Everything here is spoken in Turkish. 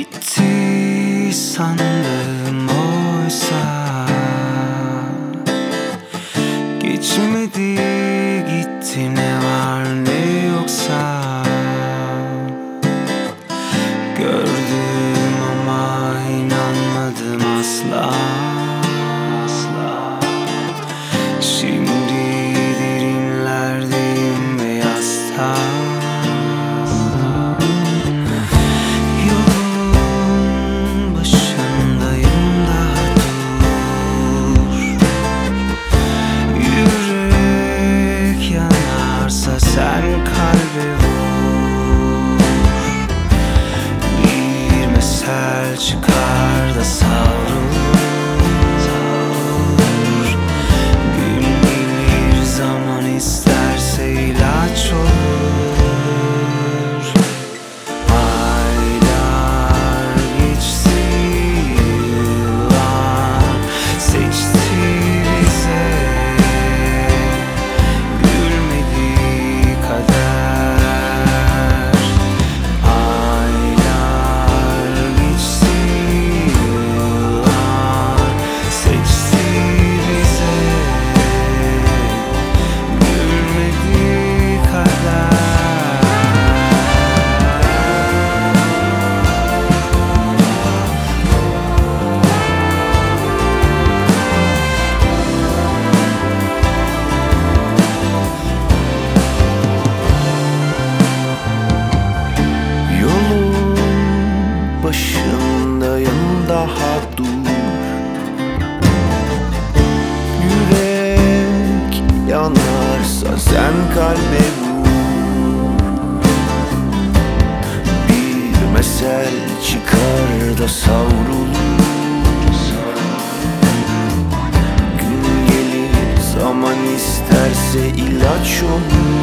Bitti sandım oysa geçmedi gitti, ne var ne yoksa gördüm ama inanmadım asla. Şimdi derinlerdeyim ve yasta. Yolun başındayım, daha dur. Yürek yanarsa sen kalbe vur. Bir mesel çıkar da savrulur. İsterse ilaç olur. Aylar geçti, yıllar seçti bize. Gülmedi kader. Aylar geçti, yıllar seçti bize. Başındayım, daha dur. Yürek yanarsa sen kalbe vur. Bir mesel çıkar da savrulur. Gün gelir zaman isterse ilaç olur.